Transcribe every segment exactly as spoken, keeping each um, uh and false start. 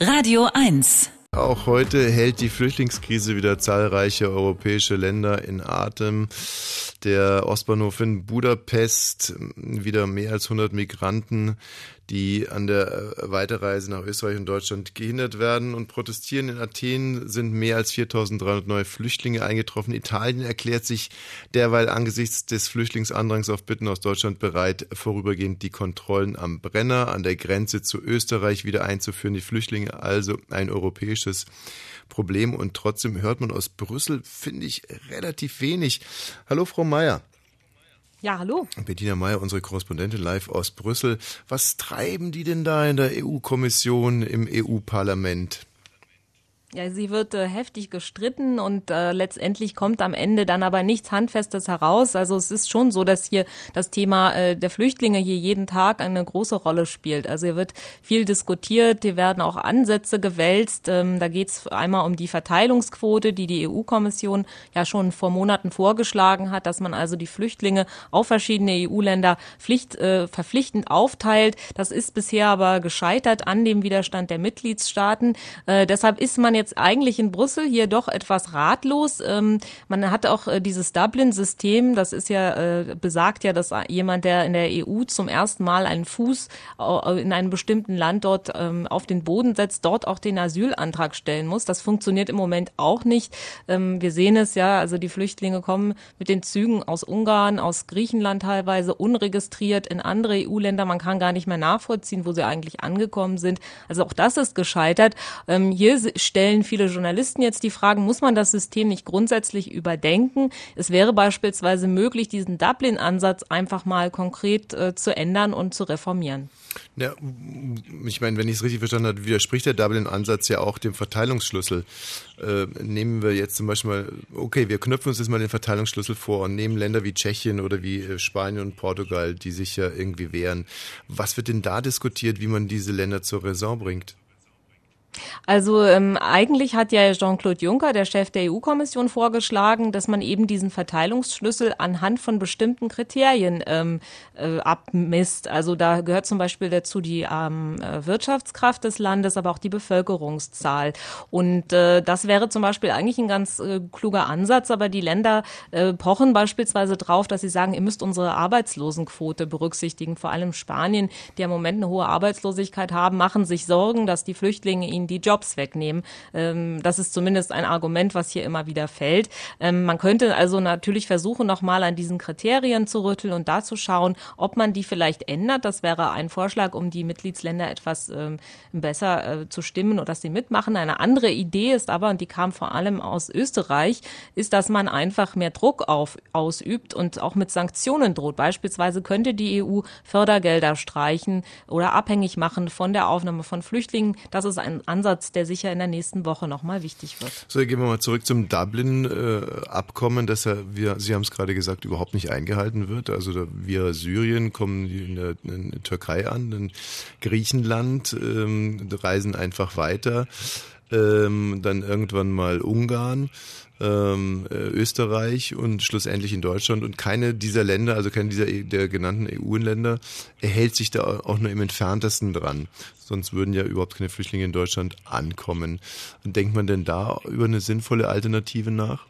Radio eins. Auch heute hält die Flüchtlingskrise wieder zahlreiche europäische Länder in Atem. Der Ostbahnhof in Budapest, wieder mehr als hundert Migranten, die an der Weiterreise nach Österreich und Deutschland gehindert werden und protestieren. In Athen sind mehr als viertausenddreihundert neue Flüchtlinge eingetroffen. Italien erklärt sich derweil angesichts des Flüchtlingsandrang auf Bitten aus Deutschland bereit, vorübergehend die Kontrollen am Brenner an der Grenze zu Österreich wieder einzuführen. Die Flüchtlinge also ein europäisches Problem, und trotzdem hört man aus Brüssel, finde ich, relativ wenig. Hallo Frau Meier. Ja, hallo. Bettina Meier, unsere Korrespondentin live aus Brüssel. Was treiben die denn da in der E U-Kommission, im E U-Parlament? Ja, sie wird äh, heftig gestritten und äh, letztendlich kommt am Ende dann aber nichts Handfestes heraus. Also es ist schon so, dass hier das Thema äh, der Flüchtlinge hier jeden Tag eine große Rolle spielt. Also hier wird viel diskutiert, hier werden auch Ansätze gewälzt. Ähm, da geht es einmal um die Verteilungsquote, die die E U-Kommission ja schon vor Monaten vorgeschlagen hat, dass man also die Flüchtlinge auf verschiedene E U-Länder Pflicht, äh, verpflichtend aufteilt. Das ist bisher aber gescheitert an dem Widerstand der Mitgliedstaaten. Äh, deshalb ist man jetzt jetzt eigentlich in Brüssel hier doch etwas ratlos. Ähm, man hat auch äh, dieses Dublin-System, das ist ja, äh, besagt ja, dass jemand, der in der E U zum ersten Mal einen Fuß äh, in einem bestimmten Land dort ähm, auf den Boden setzt, dort auch den Asylantrag stellen muss. Das funktioniert im Moment auch nicht. Ähm, wir sehen es ja, also die Flüchtlinge kommen mit den Zügen aus Ungarn, aus Griechenland teilweise unregistriert in andere E U-Länder. Man kann gar nicht mehr nachvollziehen, wo sie eigentlich angekommen sind. Also auch das ist gescheitert. Ähm, hier stellen viele Journalisten jetzt die Fragen, muss man das System nicht grundsätzlich überdenken? Es wäre beispielsweise möglich, diesen Dublin-Ansatz einfach mal konkret äh, zu ändern und zu reformieren. Ja, ich meine, wenn ich es richtig verstanden habe, widerspricht der Dublin-Ansatz ja auch dem Verteilungsschlüssel. Äh, nehmen wir jetzt zum Beispiel mal, okay, wir knöpfen uns jetzt mal den Verteilungsschlüssel vor und nehmen Länder wie Tschechien oder wie äh, Spanien und Portugal, die sich ja irgendwie wehren. Was wird denn da diskutiert, wie man diese Länder zur Raison bringt? Also ähm, eigentlich hat ja Jean-Claude Juncker, der Chef der E U-Kommission, vorgeschlagen, dass man eben diesen Verteilungsschlüssel anhand von bestimmten Kriterien ähm, äh, abmisst. Also da gehört zum Beispiel dazu die ähm, Wirtschaftskraft des Landes, aber auch die Bevölkerungszahl. Und äh, das wäre zum Beispiel eigentlich ein ganz äh, kluger Ansatz, aber die Länder äh, pochen beispielsweise drauf, dass sie sagen, ihr müsst unsere Arbeitslosenquote berücksichtigen. Vor allem Spanien, die im Moment eine hohe Arbeitslosigkeit haben, machen sich Sorgen, dass die Flüchtlinge ihnen die Jobs wegnehmen. Das ist zumindest ein Argument, was hier immer wieder fällt. Man könnte also natürlich versuchen, nochmal an diesen Kriterien zu rütteln und da zu schauen, ob man die vielleicht ändert. Das wäre ein Vorschlag, um die Mitgliedsländer etwas besser zu stimmen und dass sie mitmachen. Eine andere Idee ist aber, und die kam vor allem aus Österreich, ist, dass man einfach mehr Druck auf, ausübt und auch mit Sanktionen droht. Beispielsweise könnte die E U Fördergelder streichen oder abhängig machen von der Aufnahme von Flüchtlingen. Das ist ein Ansatz, der sicher in der nächsten Woche nochmal wichtig wird. So, gehen wir mal zurück zum Dublin-Abkommen, das ja, wir, Sie haben es gerade gesagt, überhaupt nicht eingehalten wird. Also da, via Syrien kommen die in der, in der Türkei an, in Griechenland, ähm, reisen einfach weiter, ähm, dann irgendwann mal Ungarn, ähm, Österreich und schlussendlich in Deutschland, und keine dieser Länder, also keine dieser der genannten E U-Länder erhält sich da auch nur im Entferntesten dran. Sonst würden ja überhaupt keine Flüchtlinge in Deutschland ankommen. Und denkt man denn da über eine sinnvolle Alternative nach?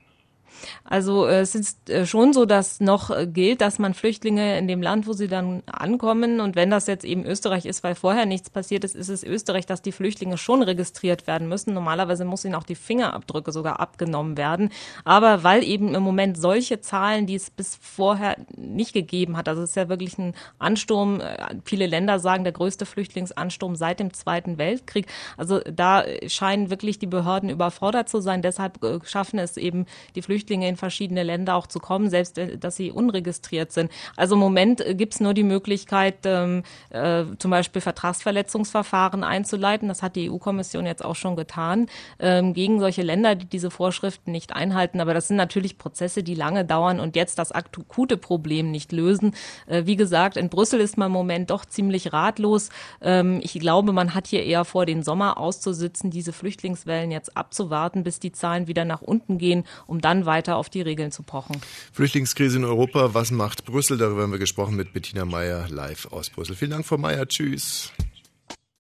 Also es ist schon so, dass noch gilt, dass man Flüchtlinge in dem Land, wo sie dann ankommen, und wenn das jetzt eben Österreich ist, weil vorher nichts passiert ist, ist es Österreich, dass die Flüchtlinge schon registriert werden müssen. Normalerweise muss ihnen auch die Fingerabdrücke sogar abgenommen werden. Aber weil eben im Moment solche Zahlen, die es bis vorher nicht gegeben hat, also es ist ja wirklich ein Ansturm, viele Länder sagen, der größte Flüchtlingsansturm seit dem Zweiten Weltkrieg. Also da scheinen wirklich die Behörden überfordert zu sein. Deshalb schaffen es eben die Flüchtlinge in verschiedene Länder auch zu kommen, selbst dass sie unregistriert sind. Also im Moment gibt es nur die Möglichkeit, ähm, äh, zum Beispiel Vertragsverletzungsverfahren einzuleiten. Das hat die E U-Kommission jetzt auch schon getan, ähm, gegen solche Länder, die diese Vorschriften nicht einhalten. Aber das sind natürlich Prozesse, die lange dauern und jetzt das akute Problem nicht lösen. Äh, wie gesagt, in Brüssel ist man im Moment doch ziemlich ratlos. Ähm, ich glaube, man hat hier eher vor, den Sommer auszusitzen, diese Flüchtlingswellen jetzt abzuwarten, bis die Zahlen wieder nach unten gehen, um dann weiter auf die Regeln zu pochen. Flüchtlingskrise in Europa, was macht Brüssel? Darüber haben wir gesprochen mit Bettina Meier live aus Brüssel. Vielen Dank, Frau Meier. Tschüss.